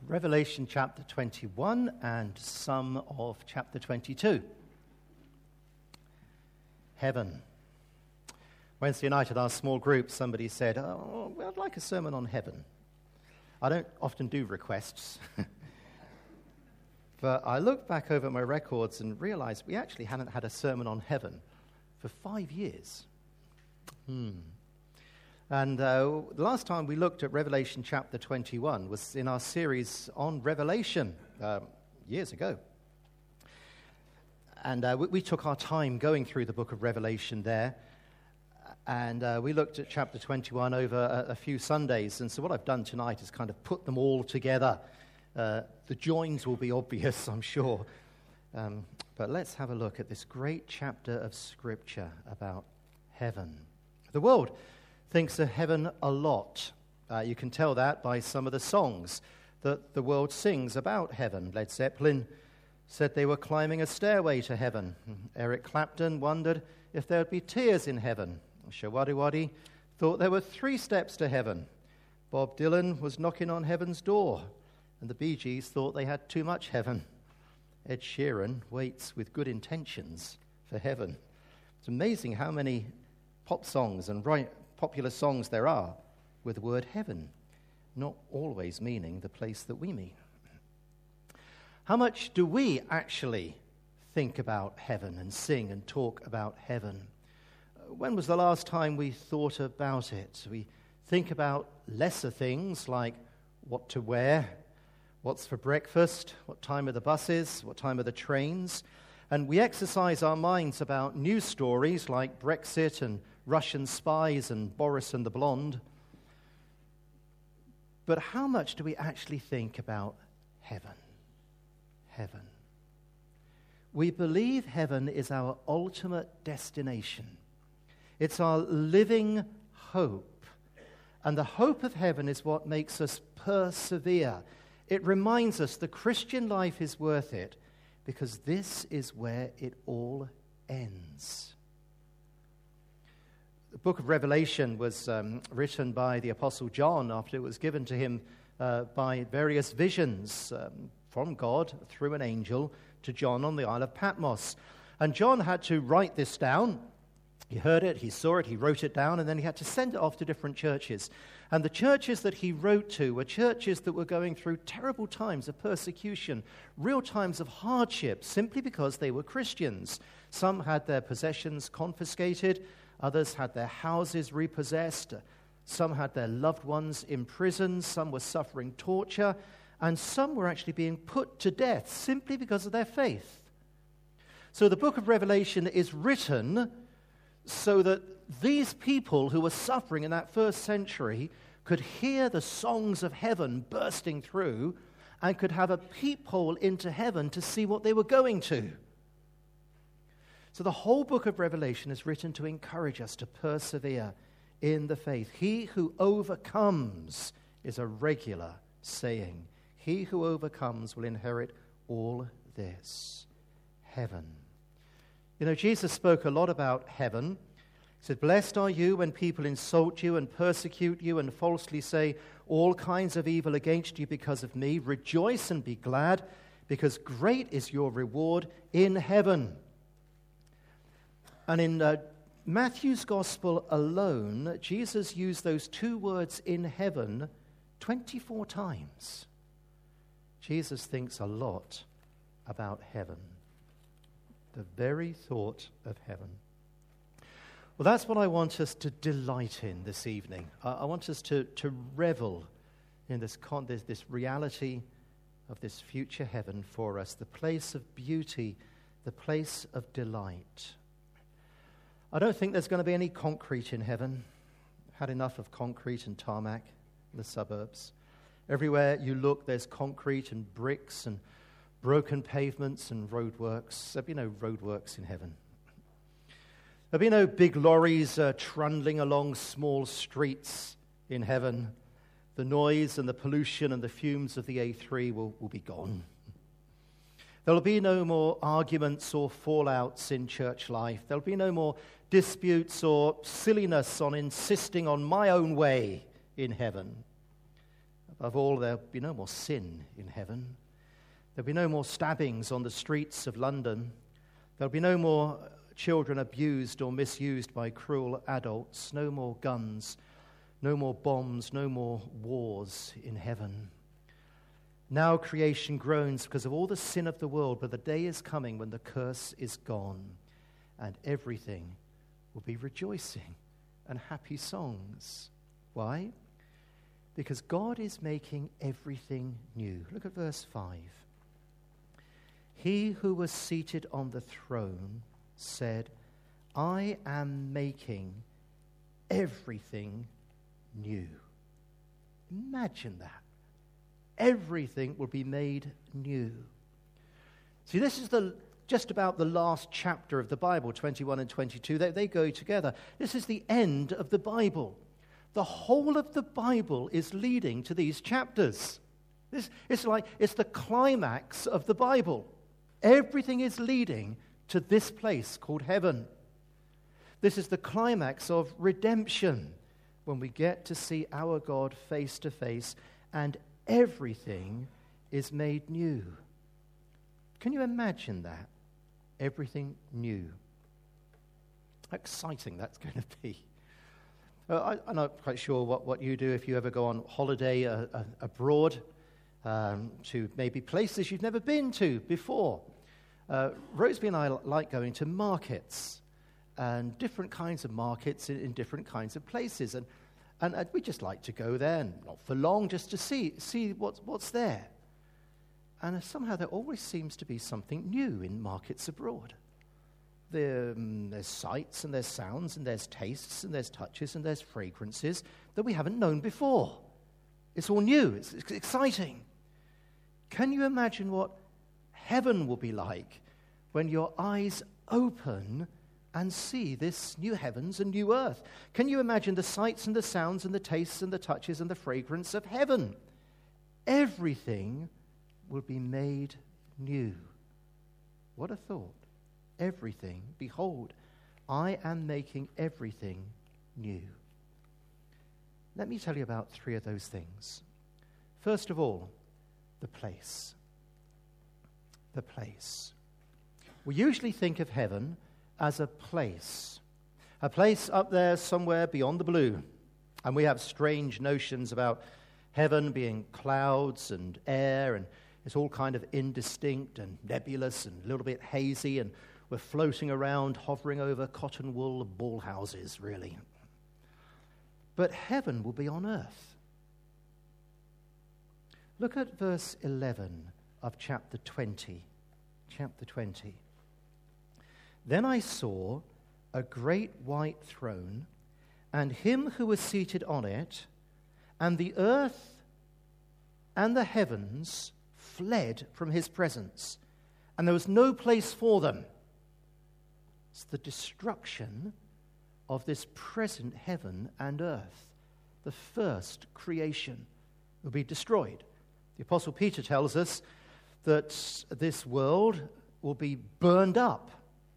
Revelation chapter 21 and some of chapter 22. Heaven. Wednesday night at our small group, somebody said, "Oh, well, I'd like a sermon on heaven." I don't often do requests, but I looked back over my records and realized we actually hadn't had a sermon on heaven for 5 years. And the last time we looked at Revelation chapter 21 was in our series on Revelation years ago. And we took our time going through the book of Revelation there. And we looked at chapter 21 over a few Sundays. And so what I've done tonight is kind of put them all together. The joins will be obvious, I'm sure. But let's have a look at this great chapter of Scripture about heaven. The world thinks of heaven a lot. You can tell that by some of the songs that the world sings about heaven. Led Zeppelin said they were climbing a stairway to heaven. Eric Clapton wondered if there would be tears in heaven. Shawaddy thought there were 3 steps to heaven. Bob Dylan was knocking on heaven's door, and the Bee Gees thought they had too much heaven. Ed Sheeran waits with good intentions for heaven. It's amazing how many pop songs and popular songs there are with the word heaven, not always meaning the place that we mean. How much do we actually think about heaven and sing and talk about heaven? When was the last time we thought about it? We think about lesser things like what to wear, what's for breakfast, what time are the buses, what time are the trains, and we exercise our minds about news stories like Brexit and Russian spies and Boris and the Blonde. But how much do we actually think about heaven? Heaven. We believe heaven is our ultimate destination. It's our living hope. And the hope of heaven is what makes us persevere. It reminds us the Christian life is worth it because this is where it all ends. The book of Revelation was written by the Apostle John after it was given to him by various visions from God through an angel to John on the Isle of Patmos. And John had to write this down. He heard it, he saw it, he wrote it down, and then he had to send it off to different churches. And the churches that he wrote to were churches that were going through terrible times of persecution, real times of hardship, simply because they were Christians. Some had their possessions confiscated, others had their houses repossessed, some had their loved ones imprisoned, some were suffering torture, and some were actually being put to death simply because of their faith. So the book of Revelation is written so that these people who were suffering in that first century could hear the songs of heaven bursting through and could have a peephole into heaven to see what they were going to. So the whole book of Revelation is written to encourage us to persevere in the faith. He who overcomes is a regular saying. He who overcomes will inherit all this. Heaven. You know, Jesus spoke a lot about heaven. He said, "Blessed are you when people insult you and persecute you and falsely say all kinds of evil against you because of me. Rejoice and be glad, because great is your reward in heaven." And in Matthew's gospel alone, Jesus used those 2 words, in heaven, 24 times. Jesus thinks a lot about heaven. The very thought of heaven. Well, that's what I want us to delight in this evening. I want us to revel in this reality of this future heaven for us, the place of beauty, the place of delight. I don't think there's going to be any concrete in heaven. I've had enough of concrete and tarmac in the suburbs. Everywhere you look, there's concrete and bricks and broken pavements and roadworks. There'll be no roadworks in heaven. There'll be no big lorries trundling along small streets in heaven. The noise and the pollution and the fumes of the A3 will be gone. There'll be no more arguments or fallouts in church life. There'll be no more disputes or silliness on insisting on my own way in heaven. Above all, there'll be no more sin in heaven. There'll be no more stabbings on the streets of London. There'll be no more children abused or misused by cruel adults. No more guns, no more bombs, no more wars in heaven. Now creation groans because of all the sin of the world, but the day is coming when the curse is gone and everything will be rejoicing and happy songs. Why? Because God is making everything new. Look at verse 5. He who was seated on the throne said, I am making everything new. Imagine that. Everything will be made new. See, this is just about the last chapter of the Bible, 21 and 22. They go together. This is the end of the Bible. The whole of the Bible is leading to these chapters. It's the climax of the Bible. Everything is leading to this place called heaven. This is the climax of redemption, when we get to see our God face to face and everything is made new. Can you imagine that? Everything new. How exciting that's going to be. I'm not quite sure what you do if you ever go on holiday abroad to maybe places you've never been to before. Roseby and I like going to markets, and different kinds of markets in different kinds of places. And we just like to go there, and not for long, just to see what's there. And somehow there always seems to be something new in markets abroad. There's sights, and there's sounds, and there's tastes, and there's touches, and there's fragrances that we haven't known before. It's all new. It's exciting. Can you imagine what heaven will be like when your eyes open and see this new heavens and new earth? Can you imagine the sights and the sounds and the tastes and the touches and the fragrance of heaven? Everything will be made new. What a thought. Everything. Behold, I am making everything new. Let me tell you about three of those things. First of all, the place. The place. We usually think of heaven as a place up there somewhere beyond the blue. And we have strange notions about heaven being clouds and air, and it's all kind of indistinct and nebulous and a little bit hazy, and we're floating around, hovering over cotton wool ball houses, really. But heaven will be on earth. Look at verse 11 of chapter 20. Chapter 20. Then I saw a great white throne, and him who was seated on it, and the earth and the heavens fled from his presence, and there was no place for them. It's the destruction of this present heaven and earth. The first creation will be destroyed. The Apostle Peter tells us that this world will be burned up.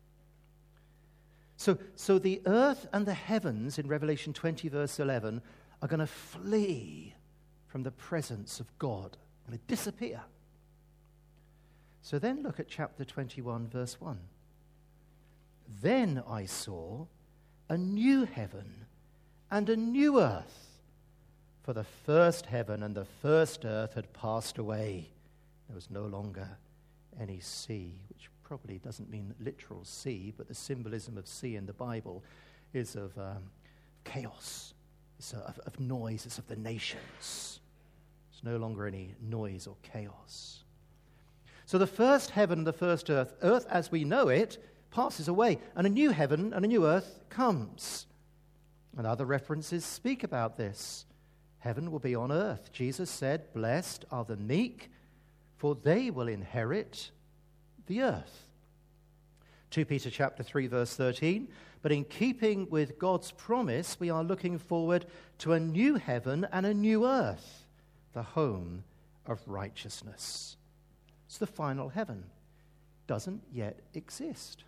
So the earth and the heavens in Revelation 20, verse 11, are going to flee from the presence of God. They're going to disappear. So then look at chapter 21, verse 1. Then I saw a new heaven and a new earth, for the first heaven and the first earth had passed away. There was no longer any sea, which probably doesn't mean literal sea, but the symbolism of sea in the Bible is of chaos, it's of noise, it's of the nations. There's no longer any noise or chaos. So the first heaven and the first earth as we know it, passes away, and a new heaven and a new earth comes. And other references speak about this. Heaven will be on earth. Jesus said, "Blessed are the meek, for they will inherit the earth." 2 Peter chapter 3, verse 13, but in keeping with God's promise, we are looking forward to a new heaven and a new earth, the home of righteousness. It's the final heaven. Doesn't yet exist.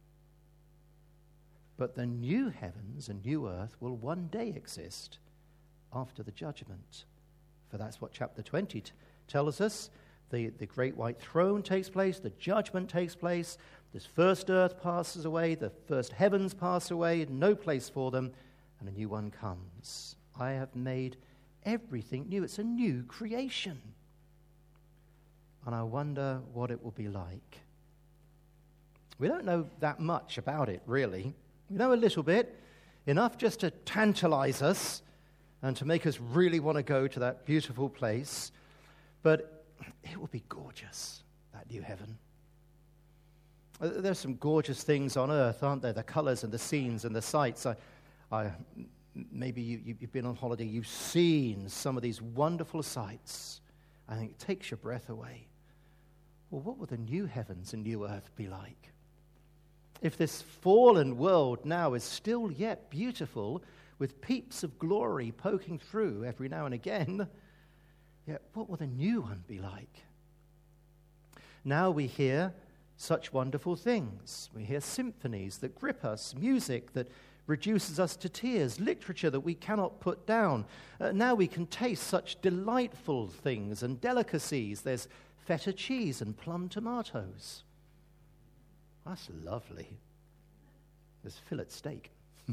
But the new heavens and new earth will one day exist after the judgment For that's what chapter 20 tells us. The great white throne takes place, the judgment takes place, this first earth passes away, the first heavens pass away, no place for them, and a new one comes. I have made everything new. It's a new creation. And I wonder what it will be like. We don't know that much about it, really. We know a little bit, enough just to tantalize us and to make us really want to go to that beautiful place. But it will be gorgeous, that new heaven. There's some gorgeous things on earth, aren't there? The colors and the scenes and the sights. Maybe you've been on holiday, you've seen some of these wonderful sights. I think it takes your breath away. Well, what will the new heavens and new earth be like? If this fallen world now is still yet beautiful, with peeps of glory poking through every now and again, yet what will the new one be like? Now we hear such wonderful things. We hear symphonies that grip us, music that reduces us to tears, literature that we cannot put down. Now we can taste such delightful things and delicacies. There's feta cheese and plum tomatoes. That's lovely. There's fillet steak.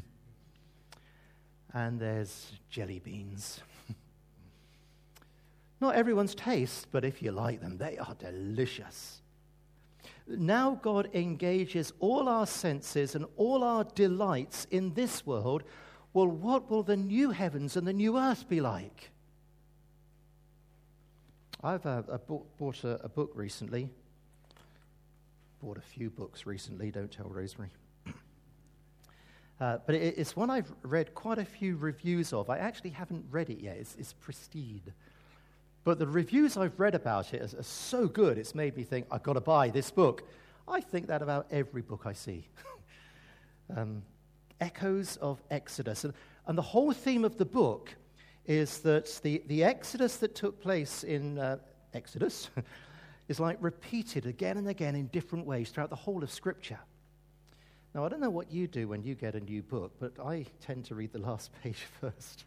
And there's jelly beans. Not everyone's taste, but if you like them, they are delicious. Now God engages all our senses and all our delights in this world. Well, what will the new heavens and the new earth be like? I've bought a book recently. Bought a few books recently, don't tell Rosemary. But it's one I've read quite a few reviews of. I actually haven't read it yet. It's Prestige. But the reviews I've read about it are so good, it's made me think, I've got to buy this book. I think that about every book I see. Echoes of Exodus. And the whole theme of the book is that the Exodus that took place in Exodus is like repeated again and again in different ways throughout the whole of Scripture. Now, I don't know what you do when you get a new book, but I tend to read the last page first.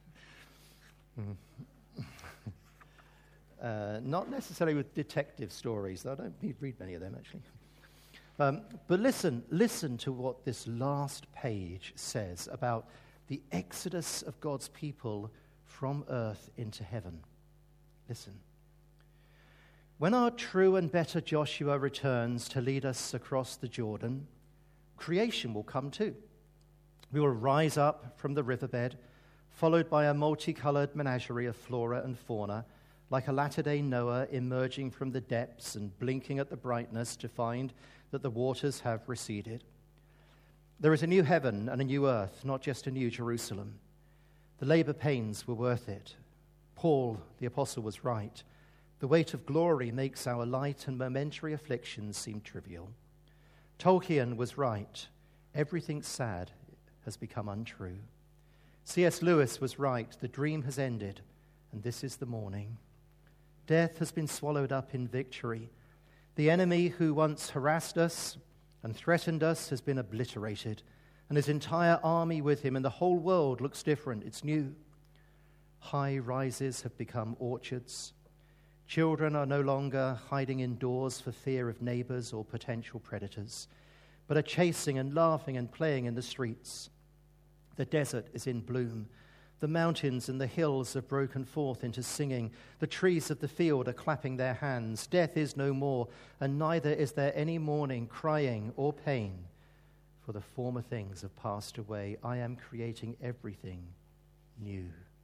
Not necessarily with detective stories, though I don't read many of them, actually. But listen to what this last page says about the exodus of God's people from earth into heaven. Listen. When our true and better Joshua returns to lead us across the Jordan, creation will come too. We will rise up from the riverbed, followed by a multicolored menagerie of flora and fauna, like a latter-day Noah emerging from the depths and blinking at the brightness to find that the waters have receded. There is a new heaven and a new earth, not just a new Jerusalem. The labor pains were worth it. Paul, the apostle, was right. The weight of glory makes our light and momentary afflictions seem trivial. Tolkien was right. Everything sad has become untrue. C.S. Lewis was right. The dream has ended, and this is the morning. Death has been swallowed up in victory. The enemy who once harassed us and threatened us has been obliterated, and his entire army with him, and the whole world looks different. It's new. High rises have become orchards. Children are no longer hiding indoors for fear of neighbors or potential predators, but are chasing and laughing and playing in the streets. The desert is in bloom. The mountains and the hills have broken forth into singing. The trees of the field are clapping their hands. Death is no more, and neither is there any mourning, crying, or pain, for the former things have passed away. I am creating everything new.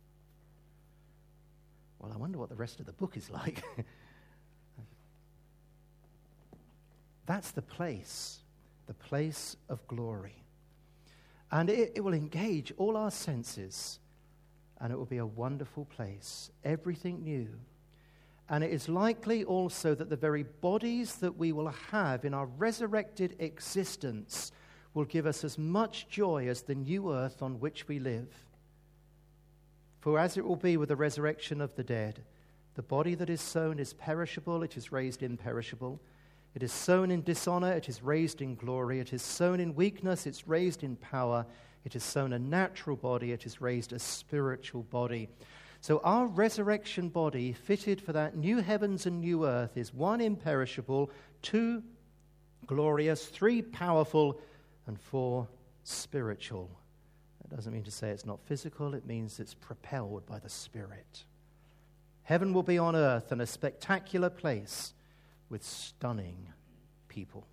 Well, I wonder what the rest of the book is like. That's the place of glory. And it will engage all our senses, and it will be a wonderful place, everything new. And it is likely also that the very bodies that we will have in our resurrected existence will give us as much joy as the new earth on which we live. For as it will be with the resurrection of the dead, the body that is sown is perishable, it is raised imperishable. It is sown in dishonor, it is raised in glory. It is sown in weakness, it's raised in power. It is sown a natural body, it is raised a spiritual body. So our resurrection body, fitted for that new heavens and new earth, is 1, imperishable, 2, glorious, 3, powerful, and 4, spiritual. That doesn't mean to say it's not physical. It means it's propelled by the Spirit. Heaven will be on earth in a spectacular place with stunning people.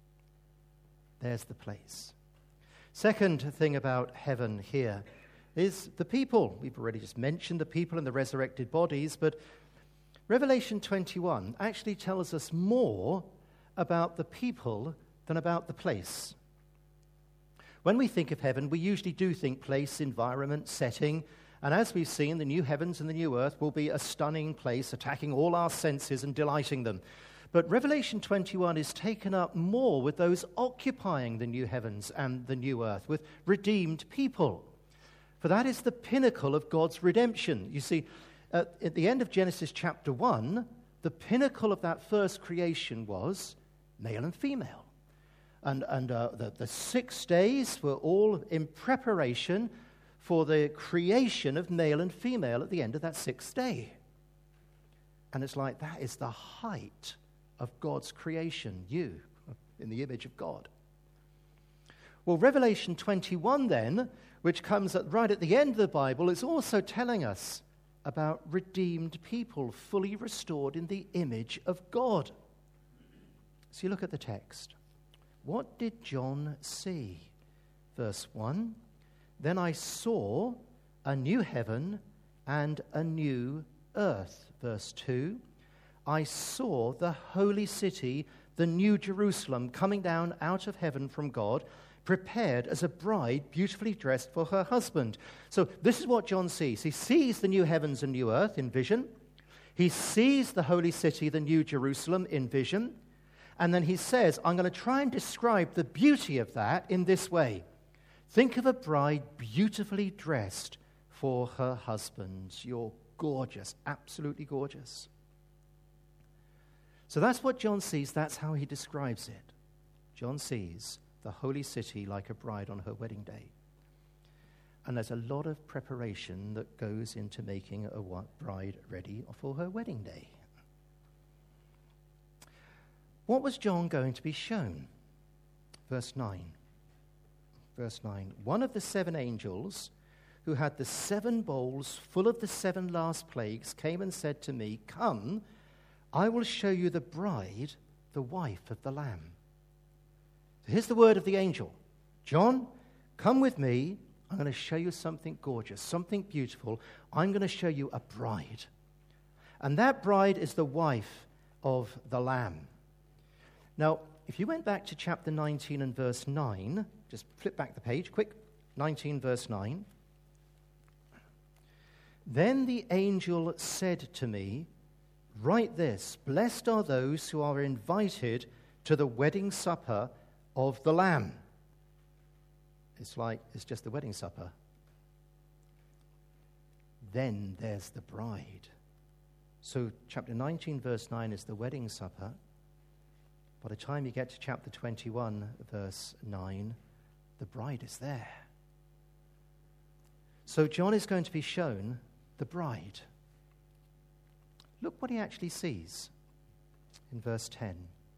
There's the place. Second thing about heaven here is the people. We've already just mentioned the people and the resurrected bodies, but Revelation 21 actually tells us more about the people than about the place. When we think of heaven, we usually do think place, environment, setting, and as we've seen, the new heavens and the new earth will be a stunning place, attacking all our senses and delighting them. But Revelation 21 is taken up more with those occupying the new heavens and the new earth, with redeemed people. For that is the pinnacle of God's redemption. You see, at the end of Genesis chapter 1, the pinnacle of that first creation was male and female. And the 6 days were all in preparation for the creation of male and female at the end of that 6th day. And it's like that is the height of God's creation, you, in the image of God. Well, Revelation 21 then, which comes right at the end of the Bible, is also telling us about redeemed people, fully restored in the image of God. So you look at the text. What did John see? Verse 1, then I saw a new heaven and a new earth. Verse 2, I saw the holy city, the new Jerusalem, coming down out of heaven from God, prepared as a bride beautifully dressed for her husband. So this is what John sees. He sees the new heavens and new earth in vision. He sees the holy city, the new Jerusalem, in vision. And then he says, I'm going to try and describe the beauty of that in this way. Think of a bride beautifully dressed for her husband. You're gorgeous, absolutely gorgeous. So that's what John sees. That's how he describes it. John sees the holy city like a bride on her wedding day. And there's a lot of preparation that goes into making a bride ready for her wedding day. What was John going to be shown? Verse 9. Verse 9. One of the 7 angels who had the 7 bowls full of the 7 last plagues came and said to me, come, I will show you the bride, the wife of the Lamb. So here's the word of the angel. John, come with me. I'm going to show you something gorgeous, something beautiful. I'm going to show you a bride. And that bride is the wife of the Lamb. Now, if you went back to chapter 19 and verse 9, just flip back the page, quick, 19 verse 9. Then the angel said to me, write this, blessed are those who are invited to the wedding supper of the Lamb. It's just the wedding supper. Then there's the bride. So chapter 19 verse 9 is the wedding supper. By the time you get to chapter 21 verse 9, the bride is there. So John is going to be shown the bride. Look what he actually sees in verse 10.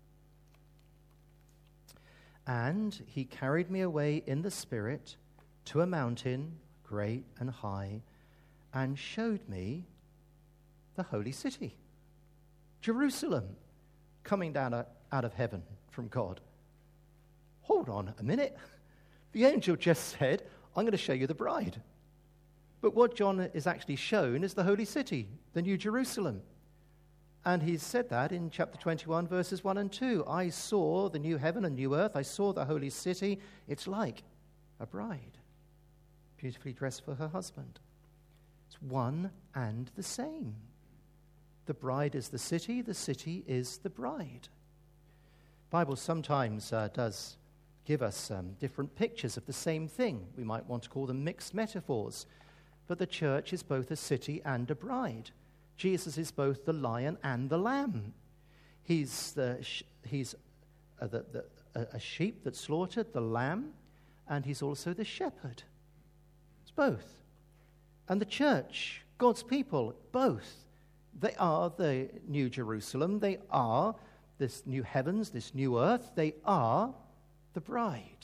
And he carried me away in the Spirit to a mountain, great and high, and showed me the holy city, Jerusalem, coming down out of heaven from God. Hold on a minute. The angel just said, I'm going to show you the bride. But what John is actually shown is the holy city, the new Jerusalem. And he said that in chapter 21, verses 1 and 2. I saw the new heaven and new earth. I saw the holy city. It's like a bride, beautifully dressed for her husband. It's one and the same. The bride is the city is the bride. The Bible sometimes does give us different pictures of the same thing. We might want to call them mixed metaphors. But the church is both a city and a bride. Jesus is both the lion and the lamb. He's a sheep that's slaughtered, the lamb, and he's also the shepherd. It's both. And the church, God's people, both. They are the New Jerusalem. They are this new heavens, this new earth. They are the bride.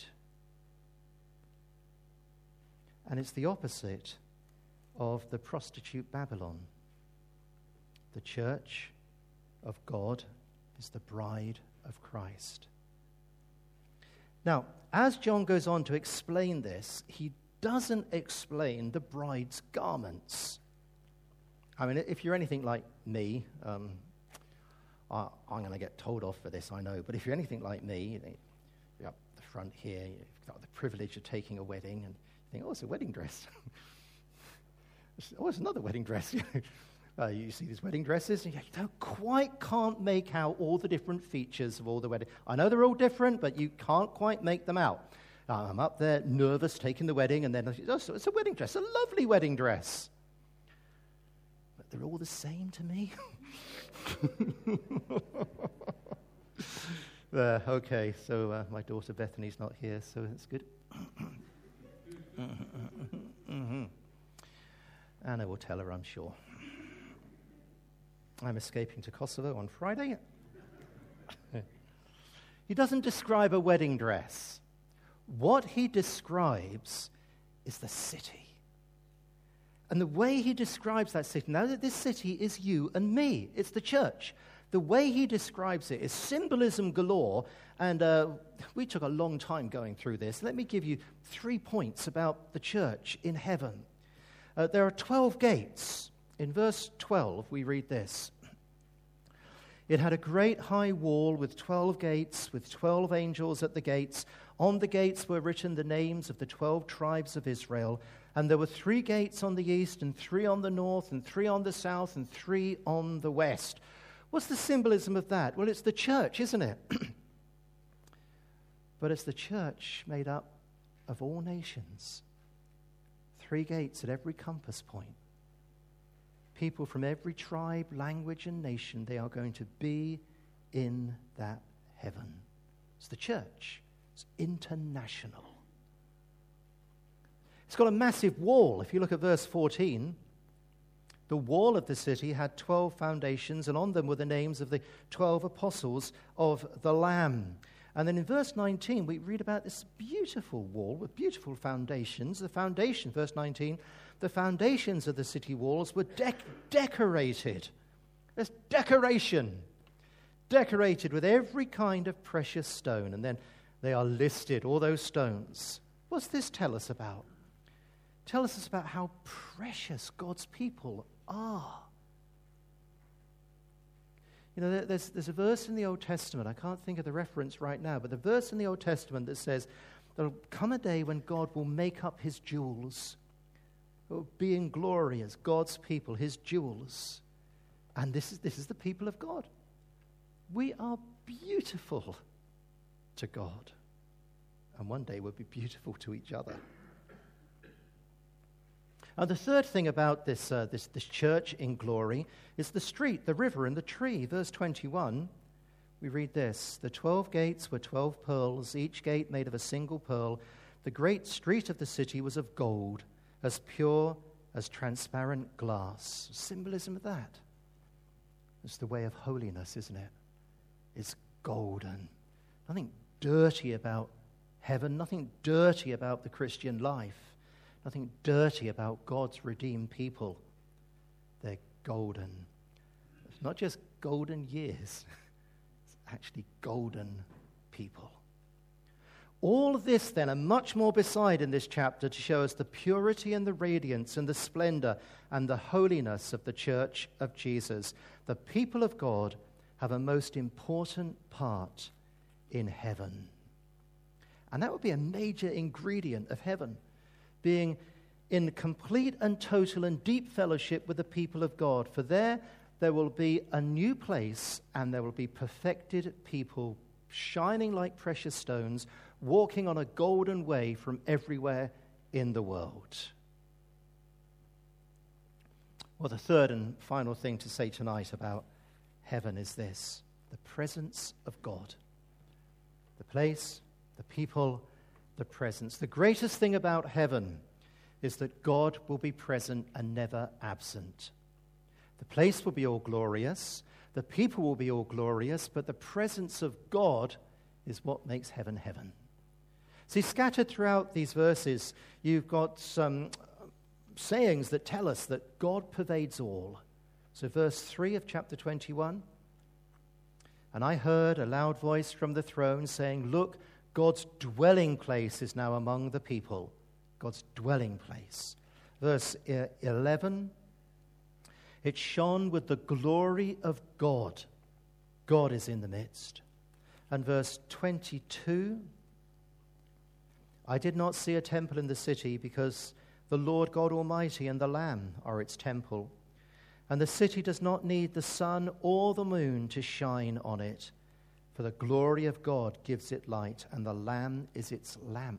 And it's the opposite of the prostitute Babylon. The church of God is the bride of Christ. Now, as John goes on to explain this, he doesn't explain the bride's garments. I mean, if you're anything like me, I'm going to get told off for this, I know, but if you're anything like me, you're up the front here, you've got the privilege of taking a wedding, and you think, oh, it's a wedding dress. Oh, it's another wedding dress. You see these wedding dresses, and you can't make out all the different features of all the wedding. I know they're all different, but you can't quite make them out. I'm up there, nervous, taking the wedding, and then it's a wedding dress, a lovely wedding dress. But they're all the same to me. Okay, so my daughter Bethany's not here, so that's good. Anna will tell her, I'm sure. I'm escaping to Kosovo on Friday. He doesn't describe a wedding dress. What he describes is the city. And the way he describes that city, now that this city is you and me, it's the church. The way he describes it is symbolism galore, and we took a long time going through this. Let me give you 3 points about the church in heaven. There are 12 gates. In verse 12, we read this. It had a great high wall with 12 gates, with 12 angels at the gates. On the gates were written the names of the 12 tribes of Israel. And there were 3 gates on the east, and 3 on the north, and 3 on the south, and 3 on the west. What's the symbolism of that? Well, it's the church, isn't it? But it's the church made up of all nations. 3 gates at every compass point. People from every tribe, language, and nation, they are going to be in that heaven. It's the church. It's international. It's got a massive wall. If you look at verse 14, the wall of the city had 12 foundations, and on them were the names of the 12 apostles of the Lamb. And then in verse 19, we read about this beautiful wall with beautiful foundations. The foundation, verse 19, the foundations of the city walls were decorated. There's decoration. Decorated with every kind of precious stone. And then they are listed, all those stones. What's this tell us about? Tell us about how precious God's people are. You know, there's a verse in the Old Testament, I can't think of the reference right now, but the verse in the Old Testament that says there'll come a day when God will make up his jewels. It will be in glory as God's people, his jewels. And this is the people of God. We are beautiful to God. And one day we'll be beautiful to each other. The third thing about this church in glory is the street, the river, and the tree. Verse 21, we read this. The 12 gates were 12 pearls, each gate made of a single pearl. The great street of the city was of gold, as pure as transparent glass. Symbolism of that. It's the way of holiness, isn't it? It's golden. Nothing dirty about heaven, nothing dirty about the Christian life. Nothing dirty about God's redeemed people. They're golden. It's not just golden years. It's actually golden people. All of this then, and much more beside in this chapter to show us the purity and the radiance and the splendor and the holiness of the church of Jesus. The people of God have a most important part in heaven. And that would be a major ingredient of heaven. Being in complete and total and deep fellowship with the people of God. For there will be a new place, and there will be perfected people shining like precious stones, walking on a golden way from everywhere in the world. Well, the third and final thing to say tonight about heaven is this: the presence of God. The place, the people, the presence. The greatest thing about heaven is that God will be present and never absent. The place will be all glorious, the people will be all glorious, but the presence of God is what makes heaven heaven. See, scattered throughout these verses, you've got some sayings that tell us that God pervades all. So verse 3 of chapter 21, and I heard a loud voice from the throne saying, look, God's dwelling place is now among the people. God's dwelling place. Verse 11, it shone with the glory of God. God is in the midst. And verse 22, I did not see a temple in the city because the Lord God Almighty and the Lamb are its temple. And the city does not need the sun or the moon to shine on it, for the glory of God gives it light, and the Lamb is its lamp.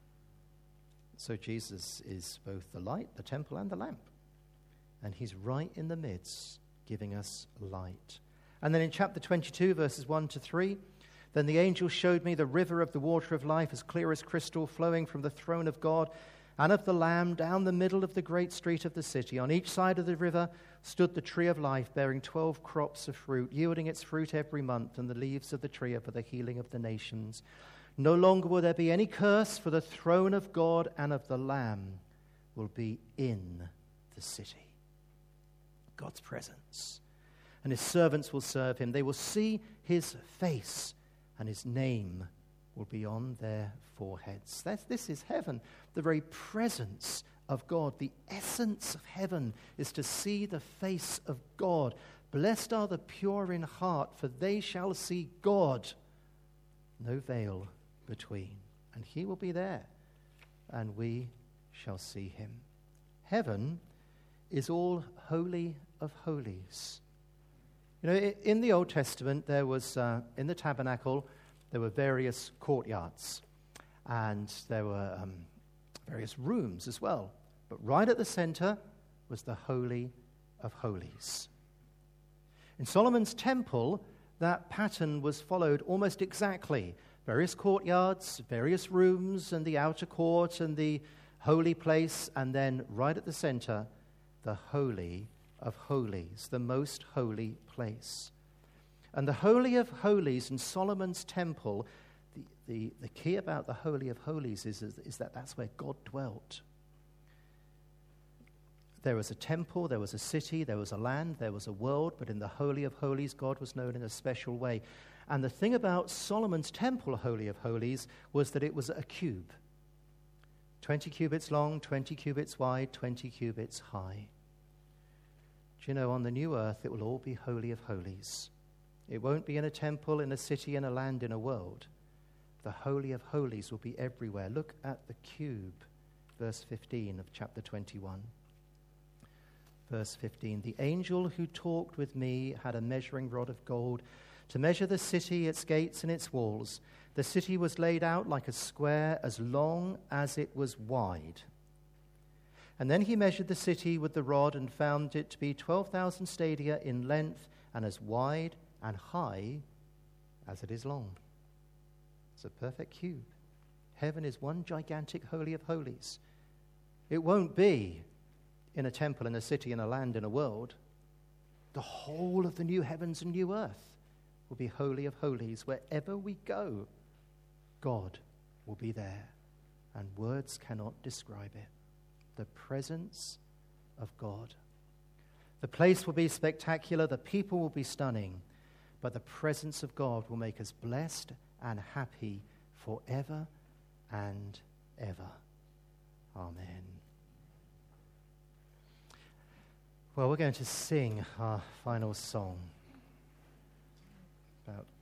So Jesus is both the light, the temple, and the lamp. And he's right in the midst, giving us light. And then in chapter 22, verses 1 to 3, then the angel showed me the river of the water of life, as clear as crystal, flowing from the throne of God and of the Lamb down the middle of the great street of the city. On each side of the river stood the tree of life, bearing 12 crops of fruit, yielding its fruit every month, and the leaves of the tree are for the healing of the nations. No longer will there be any curse, for the throne of God and of the Lamb will be in the city. God's presence. And his servants will serve him. They will see his face, and his name will be on their foreheads. This is heaven, the very presence of God. The essence of heaven is to see the face of God. Blessed are the pure in heart, for they shall see God. No veil between. And he will be there, and we shall see him. Heaven is all holy of holies. You know, in the Old Testament, there was, in the tabernacle, there were various courtyards, and there were various rooms as well. But right at the center was the Holy of Holies. In Solomon's temple, that pattern was followed almost exactly. Various courtyards, various rooms, and the outer court, and the holy place, and then right at the center, the Holy of Holies, the most holy place. And the Holy of Holies in Solomon's temple, the key about the Holy of Holies is that that's where God dwelt. There was a temple, there was a city, there was a land, there was a world, but in the Holy of Holies, God was known in a special way. And the thing about Solomon's temple, Holy of Holies, was that it was a cube. 20 cubits long, 20 cubits wide, 20 cubits high. Do you know, on the new earth, it will all be Holy of Holies. It won't be in a temple, in a city, in a land, in a world. The Holy of Holies will be everywhere. Look at the cube, verse 15 of chapter 21. Verse 15, the angel who talked with me had a measuring rod of gold to measure the city, its gates, and its walls. The city was laid out like a square, as long as it was wide. And then he measured the city with the rod and found it to be 12,000 stadia in length, and as wide and high as it is long. It's a perfect cube. Heaven is one gigantic Holy of Holies. It won't be in a temple, in a city, in a land, in a world. The whole of the new heavens and new earth will be Holy of Holies. Wherever we go, God will be there, and words cannot describe it. The presence of God. The place will be spectacular, the people will be stunning, but the presence of God will make us blessed and happy forever and ever. Amen. Well, we're going to sing our final song. About